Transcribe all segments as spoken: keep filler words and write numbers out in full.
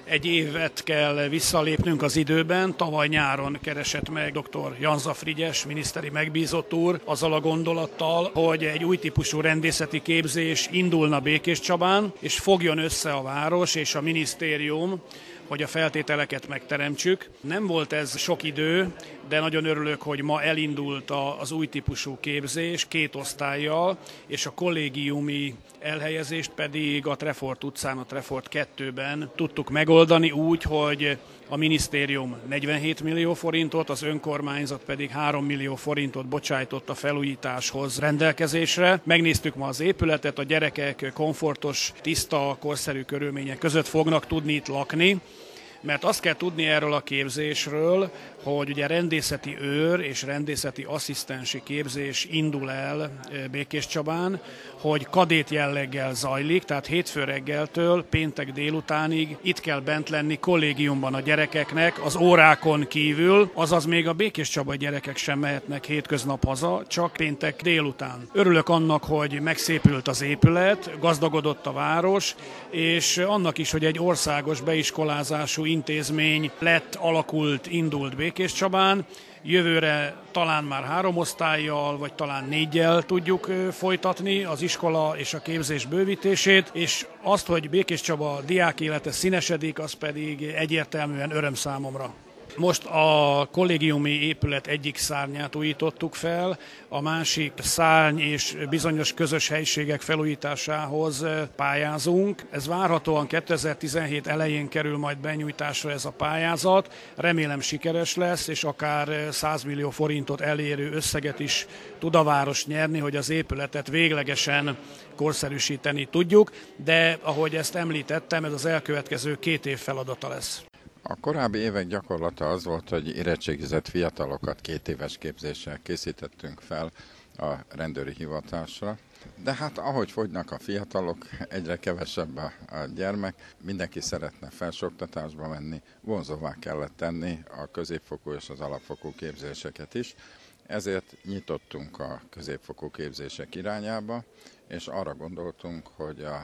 egy évet kell visszalépnünk az időben. Tavaly nyáron keresett meg dr. Janza Frigyes, miniszteri megbízott úr, azzal a gondolattal, hogy egy új típusú rendészeti képzés indulna Békéscsabán, és fogjon össze a város és a minisztérium, hogy a feltételeket megteremtsük. Nem volt ez sok idő, de nagyon örülök, hogy ma elindult az új típusú képzés két osztállyal, és a kollégiumi elhelyezést pedig a Trefort utcán, a Trefort kettőben tudtuk megoldani úgy, hogy a minisztérium negyvenhét millió forintot, az önkormányzat pedig három millió forintot bocsájtott a felújításhoz rendelkezésre. Megnéztük ma az épületet, a gyerekek komfortos, tiszta, korszerű körülmények között fognak tudni itt lakni, mert azt kell tudni erről a képzésről, hogy ugye rendészeti őr és rendészeti asszisztensi képzés indul el Békéscsabán, hogy kadét jelleggel zajlik, tehát hétfő reggeltől péntek délutánig itt kell bent lenni kollégiumban a gyerekeknek az órákon kívül, azaz még a békéscsabai gyerekek sem mehetnek hétköznap haza, csak péntek délután. Örülök annak, hogy megszépült az épület, gazdagodott a város, és annak is, hogy egy országos beiskolázású intézmény lett, alakult, indult Békéscsabán. Jövőre talán már három osztállyal, vagy talán négyel tudjuk folytatni az iskola és a képzés bővítését, és azt, hogy Békéscsaba diák élete színesedik, az pedig egyértelműen öröm számomra. Most a kollégiumi épület egyik szárnyát újítottuk fel, a másik szárny és bizonyos közös helyiségek felújításához pályázunk. Ez várhatóan kétezer-tizenhét elején kerül majd benyújtásra ez a pályázat. Remélem sikeres lesz, és akár száz millió forintot elérő összeget is tud a város nyerni, hogy az épületet véglegesen korszerűsíteni tudjuk, de ahogy ezt említettem, ez az elkövetkező két év feladata lesz. A korábbi évek gyakorlata az volt, hogy érettségizett fiatalokat két éves képzéssel készítettünk fel a rendőri hivatásra. De hát ahogy fogynak a fiatalok, egyre kevesebb a, a gyermek, mindenki szeretne felsőoktatásba menni, vonzóvá kellett tenni a középfokú és az alapfokú képzéseket is. Ezért nyitottunk a középfokú képzések irányába, és arra gondoltunk, hogy a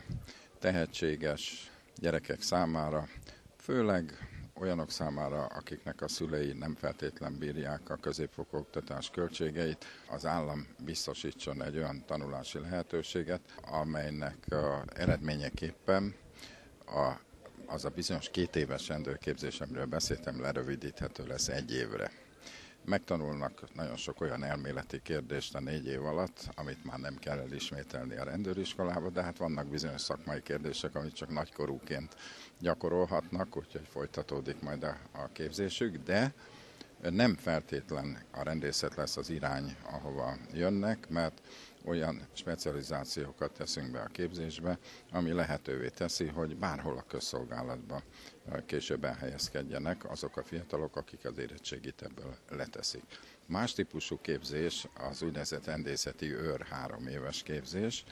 tehetséges gyerekek számára, főleg olyanok számára, akiknek a szülei nem feltétlen bírják a középfokú oktatás költségeit, az állam biztosítson egy olyan tanulási lehetőséget, amelynek a eredményeképpen a, az a bizonyos két éves rendőrképzés, amiről beszéltem, lerövidíthető lesz egy évre. Megtanulnak nagyon sok olyan elméleti kérdést a négy év alatt, amit már nem kell elismételni a rendőriskolába, de hát vannak bizonyos szakmai kérdések, amit csak nagykorúként gyakorolhatnak, úgyhogy folytatódik majd a, a képzésük, de nem feltétlen a rendészet lesz az irány, ahova jönnek, mert olyan specializációkat teszünk be a képzésbe, ami lehetővé teszi, hogy bárhol a közszolgálatban később elhelyezkedjenek azok a fiatalok, akik az érettségit ebből leteszik. Más típusú képzés az úgynevezett rendészeti őr három éves képzés.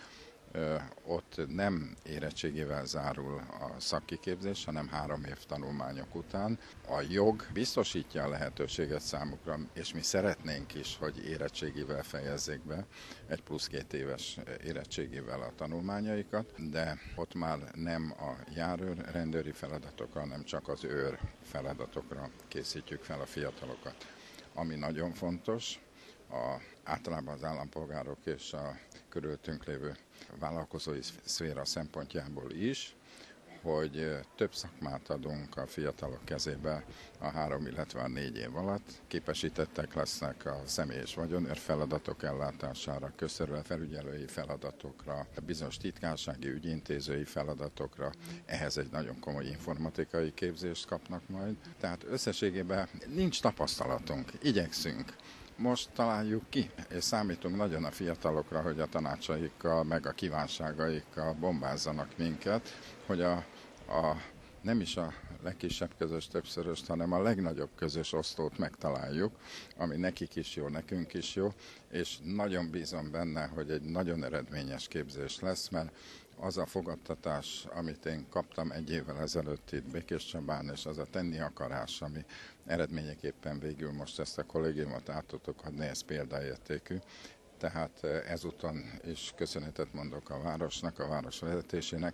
Ott nem érettségével zárul a szakkiképzés, hanem három év tanulmányok után. A jog biztosítja a lehetőséget számukra, és mi szeretnénk is, hogy érettségével fejezzék be, egy plusz két éves érettségével a tanulmányaikat, de ott már nem a járőr rendőri feladatokra, hanem csak az őr feladatokra készítjük fel a fiatalokat. Ami nagyon fontos, a, általában az állampolgárok és a körülöttünk lévő vállalkozói szféra szempontjából is, hogy több szakmát adunk a fiatalok kezébe a három, illetve a négy év alatt. Képesítettek lesznek a személyes vagyonőr feladatok ellátására, közterület felügyelői feladatokra, bizonyos titkársági ügyintézői feladatokra. Ehhez egy nagyon komoly informatikai képzést kapnak majd. Tehát összességében nincs tapasztalatunk, igyekszünk. Most találjuk ki, és számítunk nagyon a fiatalokra, hogy a tanácsaikkal, meg a kívánságaikkal bombázzanak minket, hogy a, a, nem is a legkisebb közös többszöröst, hanem a legnagyobb közös osztót megtaláljuk, ami nekik is jó, nekünk is jó, és nagyon bízom benne, hogy egy nagyon eredményes képzés lesz, mert az a fogadtatás, amit én kaptam egy évvel ezelőtt itt Békéscsabán, és az a tenni akarás, ami eredményeképpen végül most ezt a kollégiumot át tudtuk adni, ez példaértékű. Tehát ezúton is köszönetet mondok a városnak, a város vezetésének,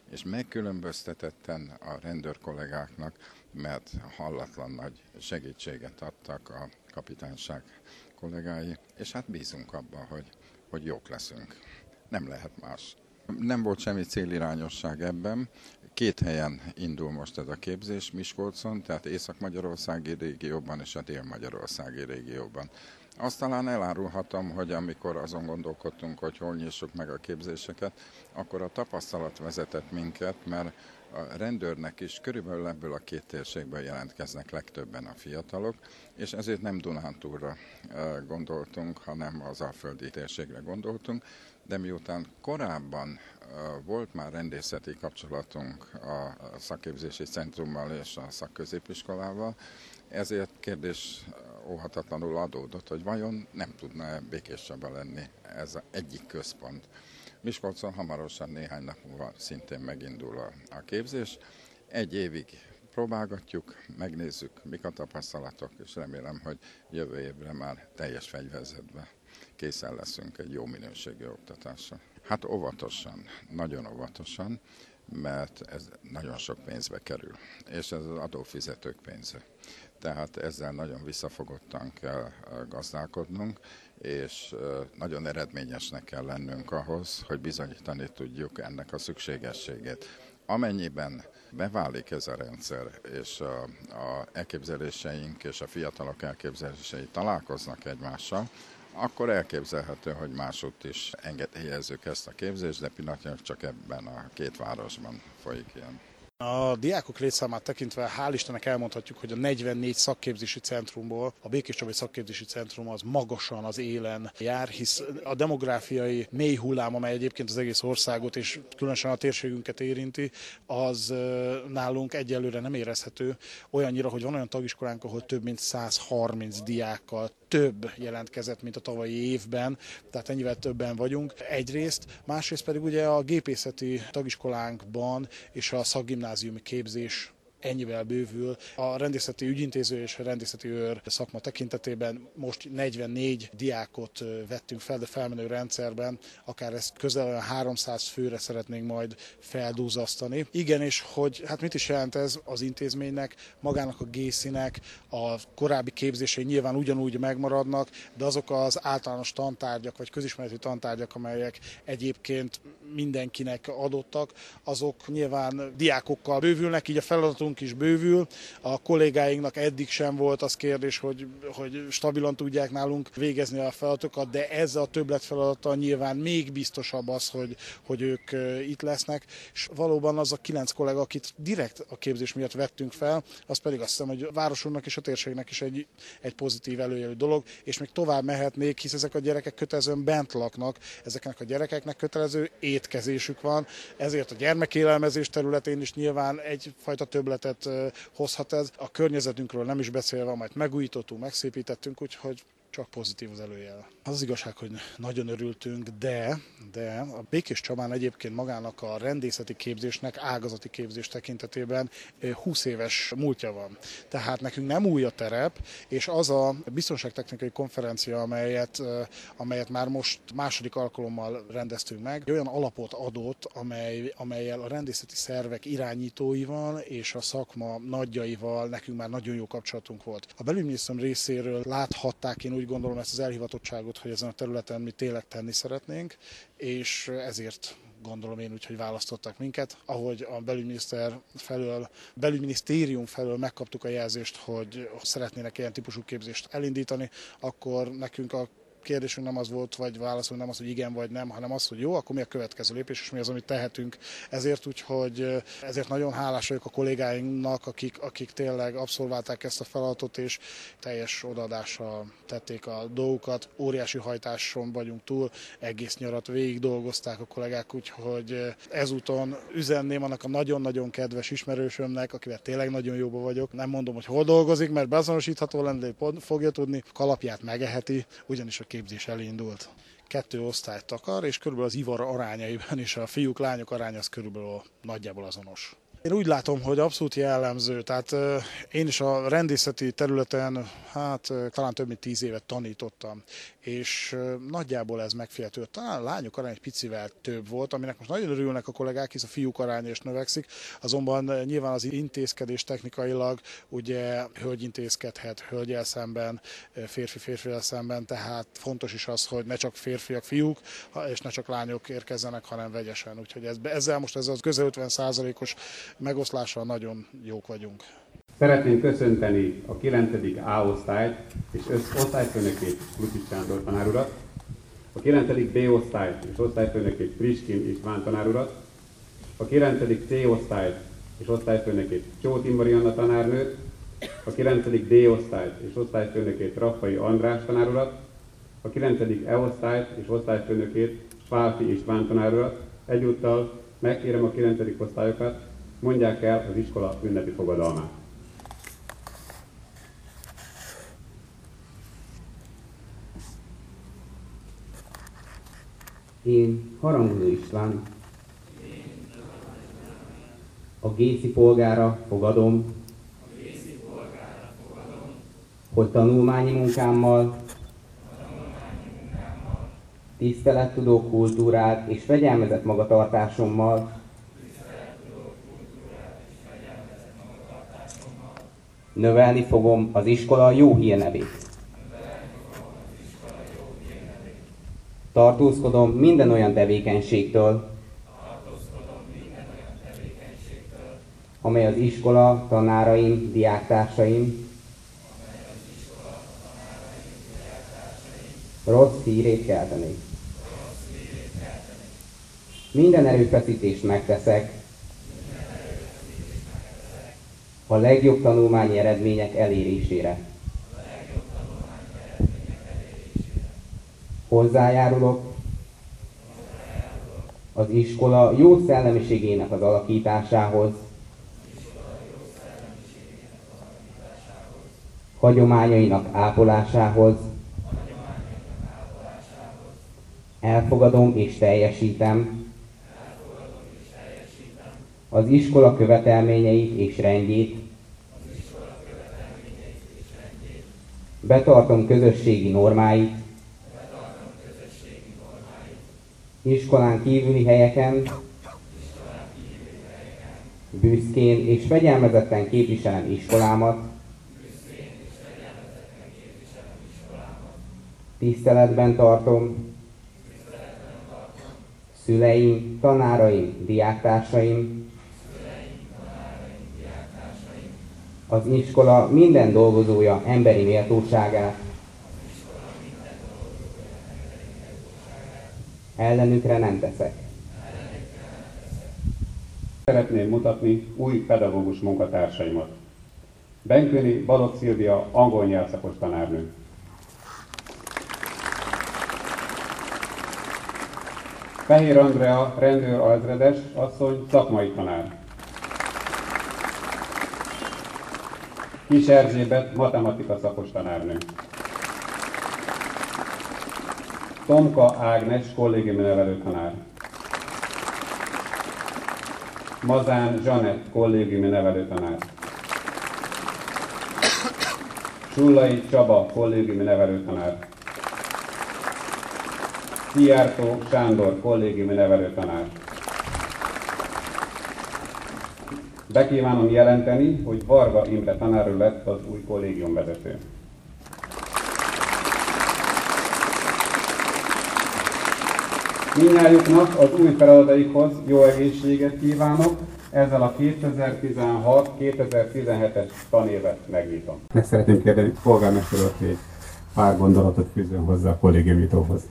és megkülönböztetetten a rendőr kollégáknak, mert hallatlan nagy segítséget adtak a kapitányság kollégái, és hát bízunk abban, hogy, hogy jók leszünk. Nem lehet más. Nem volt semmi célirányosság ebben. Két helyen indul most ez a képzés, Miskolcon, tehát Észak-Magyarországi régióban és a Dél-Magyarországi régióban. Azt talán elárulhatom, hogy amikor azon gondolkodtunk, hogy hol nyissuk meg a képzéseket, akkor a tapasztalat vezetett minket, mert a rendőrnek is körülbelül ebből a két térségből jelentkeznek legtöbben a fiatalok, és ezért nem Dunántúlra gondoltunk, hanem az alföldi térségre gondoltunk, de miután korábban volt már rendészeti kapcsolatunk a szakképzési centrummal és a szakközépiskolával, ezért kérdés óhatatlanul adódott, hogy vajon nem tudna Békés Csaba lenni ez az egyik központ. Miskolcon hamarosan néhány nap múlva szintén megindul a, a képzés. Egy évig próbálgatjuk, megnézzük, mik a tapasztalatok, és remélem, hogy jövő évre már teljes fegyverzetben készen leszünk egy jó minőségű oktatásra. Hát óvatosan, nagyon óvatosan, mert ez nagyon sok pénzbe kerül, és ez az adófizetők pénze. Tehát ezzel nagyon visszafogottan kell gazdálkodnunk, és nagyon eredményesnek kell lennünk ahhoz, hogy bizonyítani tudjuk ennek a szükségességét. Amennyiben beválik ez a rendszer, és a, a elképzeléseink és a fiatalok elképzelései találkoznak egymással, akkor elképzelhető, hogy másútt is engedélyezzük ezt a képzést, de pillanatnyilag csak ebben a két városban folyik ilyen. A diákok létszámát tekintve hál' Istennek elmondhatjuk, hogy a negyvennégy szakképzési centrumból a Békés Csabai Szakképzési Centrum az magasan az élen jár, hisz a demográfiai mély hullám, amely egyébként az egész országot és különösen a térségünket érinti, az nálunk egyelőre nem érezhető. Olyannyira, hogy van olyan tagiskolánk, ahol több mint száz harminc diákkal több jelentkezett, mint a tavalyi évben, tehát ennyivel többen vagyunk egyrészt, másrészt pedig ugye a gépészeti tagiskolánkban és a szakgimnáziumi képzés ennyivel bővül. A rendészeti ügyintéző és a rendészeti őr szakma tekintetében most negyvennégy diákot vettünk fel, de felmenő rendszerben, akár ezt közel háromszáz főre szeretnénk majd feldúzasztani. Igen, és hogy hát mit is jelent ez az intézménynek, magának a gészinek, a korábbi képzései nyilván ugyanúgy megmaradnak, de azok az általános tantárgyak, vagy közismereti tantárgyak, amelyek egyébként mindenkinek adottak, azok nyilván diákokkal bővülnek, így a feladatunk is bővül. A kollégáinknak eddig sem volt az kérdés, hogy, hogy stabilan tudják nálunk végezni a feladatokat, de ezzel a többletfeladattal nyilván még biztosabb az, hogy, hogy ők itt lesznek. És valóban az a kilenc kollega, akit direkt a képzés miatt vettünk fel, az pedig azt hiszem, hogy a városunknak és a térségnek is egy, egy pozitív előjelű dolog, és még tovább mehetnék, hisz ezek a gyerekek kötelezően bent laknak, ezeknek a gyerekeknek kötelező étkezésük van, ezért a gyermekélelmezés területén is nyilván egyfajta többlet hozhat ez. A környezetünkről nem is beszélve, majd megújítottunk, megszépítettünk, úgyhogy csak pozitív az előjel. Az az igazság, hogy nagyon örültünk, de, de a Békés Csabán egyébként magának a rendészeti képzésnek, ágazati képzés tekintetében húsz éves múltja van. Tehát nekünk nem új a terep, és az a biztonságtechnikai konferencia, amelyet, amelyet már most második alkalommal rendeztünk meg, olyan alapot adott, amely, amellyel a rendészeti szervek irányítóival és a szakma nagyjaival nekünk már nagyon jó kapcsolatunk volt. A belügyminisztérium részéről láthatták, én úgy gondolom, ezt az elhivatottságot, hogy ezen a területen mi tényleg tenni szeretnénk, és ezért gondolom én úgy, hogy választottak minket. Ahogy a belügyminiszter felől, belügyminisztérium felől megkaptuk a jelzést, hogy szeretnének ilyen típusú képzést elindítani, akkor nekünk a kérdésünk nem az volt, vagy válaszunk nem az, hogy igen vagy nem, hanem az, hogy jó, akkor mi a következő lépés, és mi az, amit tehetünk. Ezért úgyhogy ezért nagyon hálás vagyok a kollégáinknak, akik, akik tényleg abszolválták ezt a feladatot, és teljes odaadással tették a dolgukat. Óriási hajtáson vagyunk túl, egész nyarat végig dolgozták a kollégák, úgyhogy ezúton üzenném annak a nagyon-nagyon kedves ismerősömnek, akivel tényleg nagyon jóban vagyok. Nem mondom, hogy hol dolgozik, mert beazonosítható lenne, de fogja tudni, kalapját megeheti, ugyanis a képzés elindult. Kettő osztályt akar, és körülbelül az ivar arányaiban is a fiúk-lányok aránya az körülbelül nagyjából azonos. Én úgy látom, hogy abszolút jellemző. Tehát én is a rendészeti területen hát talán több mint tíz évet tanítottam, és nagyjából ez megfigyelhető. Talán a lányok arány egy picivel több volt, aminek most nagyon örülnek a kollégák, hisz a fiúk aránya is növekszik, azonban nyilván az intézkedés technikailag ugye hölgy intézkedhet hölgyel szemben, férfi férfivel szemben, tehát fontos is az, hogy ne csak férfiak, fiúk, és ne csak lányok érkezzenek, hanem vegyesen. Úgyhogy ez, ezzel most ez az közel ötven százalékos megoszlással nagyon jók vagyunk. Szeretném köszönteni a kilencedik A osztályt és osztályfőnökét, Lucic Sándor tanár urat, a kilencedik B osztályt és osztályfőnökét, Priskin István tanár urat, a kilencedik C osztályt és osztályfőnökét, Csóti Marianna tanárnőt, a kilencedik D osztályt és osztályfőnökét, Raffai András tanár urat, a kilencedik E osztályt és osztályfőnökét, Pálfi István tanár urat. Egyúttal megkérem a kilencedik osztályokat, mondják el az iskola ünnepi fogadalmát. Én, Haranguló István, a Gészi polgára fogadom, hogy tanulmányi munkámmal, tisztelettudó kultúrát és fegyelmezett magatartásommal növelni fogom az iskola jó hírnevét. Tartózkodom minden olyan tevékenységtől, amely az iskola, tanáraim, diáktársaim rossz hírét keltenék. Minden erőfeszítést megteszek a legjobb tanulmányi eredmények elérésére. Hozzájárulok az iskola jó szellemiségének az alakításához, hagyományainak ápolásához, elfogadom és teljesítem az iskola követelményeit és rendjét, betartom közösségi normáit, iskolán kívüli helyeken büszkén és fegyelmezetten képviselem iskolámat, tiszteletben tartom szüleim, tanáraim, diáktársaim, az iskola minden dolgozója emberi méltóságát, ellenükre nem teszek. Szeretném mutatni új pedagógus munkatársaimat. Benköni Balogh Szilvia, angol nyelvszakos tanárnő. Fehér Andrea, rendőr alezredes asszony, szakmai tanár. Kis Erzsébet, matematika szakos tanárnő. Tomka Ágnes, kollégiumi nevelőtanár. Mazán Zsanett, kollégiumi nevelőtanár. Csullai Csaba, kollégiumi nevelőtanár. Szijjártó Sándor, kollégiumi nevelőtanár. Bekívánom jelenteni, hogy Varga Imre tanár úr lett az új kollégiumvezető. Mindnyájuknak az új feladataikhoz jó egészséget kívánok, ezzel a kétezer-tizenhat kétezer-tizenhetes tanévet megnyitom. Meg szeretném kérdeni, polgármester úr, hogy pár gondolatot fűzön hozzá a kollégiumnyitóhoz.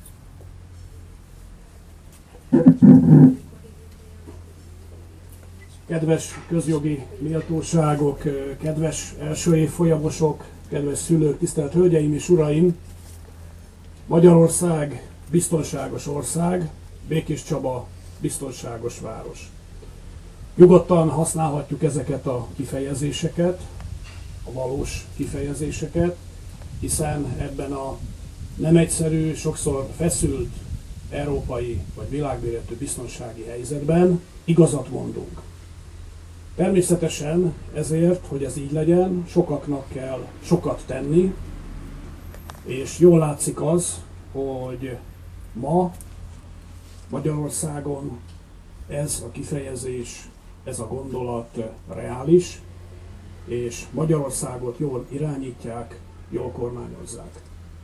Kedves közjogi méltóságok, kedves első évfolyamosok, kedves szülők, tisztelt hölgyeim és uraim! Magyarország biztonságos ország, Békés Csaba biztonságos város. Nyugodtan használhatjuk ezeket a kifejezéseket, a valós kifejezéseket, hiszen ebben a nem egyszerű, sokszor feszült európai vagy világméretű biztonsági helyzetben igazat mondunk. Természetesen ezért, hogy ez így legyen, sokaknak kell sokat tenni, és jól látszik az, hogy ma Magyarországon ez a kifejezés, ez a gondolat reális, és Magyarországot jól irányítják, jól kormányozzák.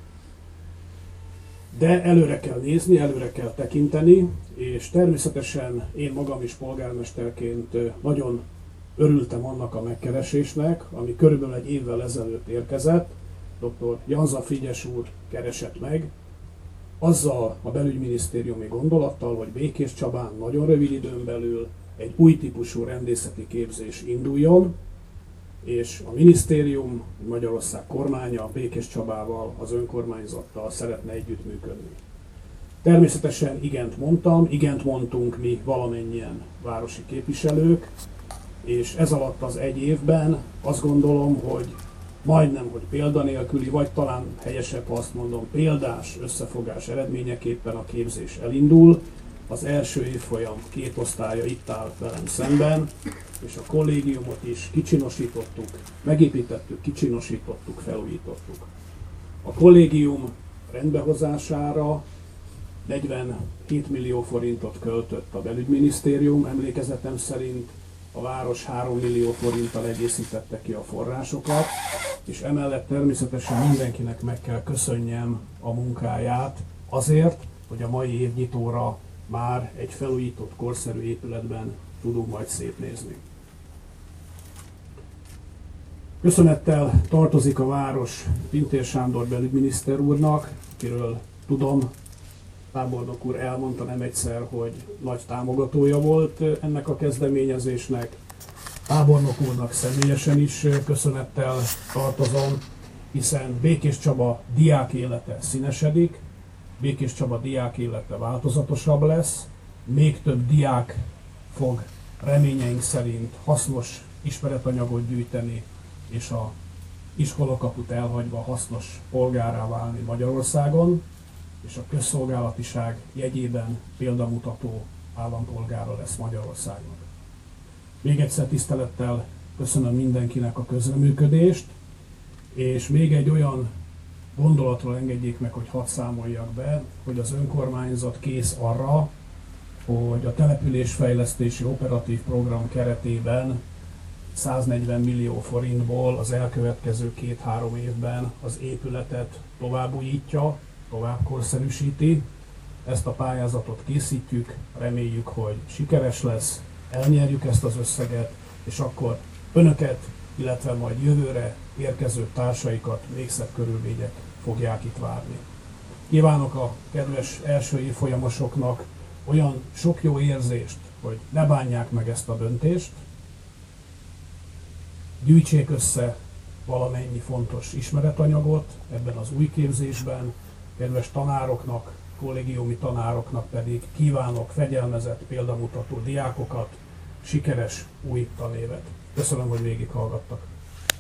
De előre kell nézni, előre kell tekinteni, és természetesen én magam is polgármesterként nagyon örültem annak a megkeresésnek, ami körülbelül egy évvel ezelőtt érkezett. doktor Janza Frigyes úr keresett meg, azzal a belügyminisztériumi gondolattal, hogy Békéscsabán nagyon rövid időn belül egy új típusú rendészeti képzés induljon, és a minisztérium, Magyarország kormánya Békéscsabával, az önkormányzattal szeretne együttműködni. Természetesen igent mondtam, igent mondtunk mi valamennyien városi képviselők, és ez alatt az egy évben azt gondolom, hogy majdnem, hogy példanélküli, vagy talán helyesebb, ha azt mondom, példás összefogás eredményeképpen a képzés elindul. Az első évfolyam két osztálya itt áll velem szemben, és a kollégiumot is kicsinosítottuk, megépítettük, kicsinosítottuk, felújítottuk. A kollégium rendbehozására negyvenhét millió forintot költött a belügyminisztérium, emlékezetem szerint a város három millió forinttal egészítette ki a forrásokat, és emellett természetesen mindenkinek meg kell köszönjem a munkáját azért, hogy a mai évnyitóra már egy felújított, korszerű épületben tudunk majd szétnézni. Köszönettel tartozik a város Pintér Sándor belügyminiszter úrnak, akiről tudom, tábornok úr elmondta nem egyszer, hogy nagy támogatója volt ennek a kezdeményezésnek. Tábornok úrnak személyesen is köszönettel tartozom, hiszen Békéscsaba diák élete színesedik, Békéscsaba diák élete változatosabb lesz, még több diák fog reményeink szerint hasznos ismeretanyagot gyűjteni, és a iskolakaput elhagyva hasznos polgárá válni Magyarországon, és a közszolgálatiság jegyében példamutató állampolgára lesz Magyarországnak. Még egyszer tisztelettel köszönöm mindenkinek a közreműködést, és még egy olyan gondolatról engedjék meg, hogy hadd számoljak be, hogy az önkormányzat kész arra, hogy a településfejlesztési operatív program keretében száznegyven millió forintból az elkövetkező két-három évben az épületet továbbújítja, tovább korszerűsíti. Ezt a pályázatot készítjük, reméljük, hogy sikeres lesz, elnyerjük ezt az összeget, és akkor önöket, illetve majd jövőre érkező társaikat még szebb körülmények fogják itt várni. Kívánok a kedves első évfolyamosoknak olyan sok jó érzést, hogy ne bánják meg ezt a döntést, gyűjtsék össze valamennyi fontos ismeretanyagot ebben az új képzésben, kedves tanároknak, kollégiumi tanároknak pedig kívánok fegyelmezett, példamutató diákokat, sikeres új tanévet. Köszönöm, hogy végighallgattak.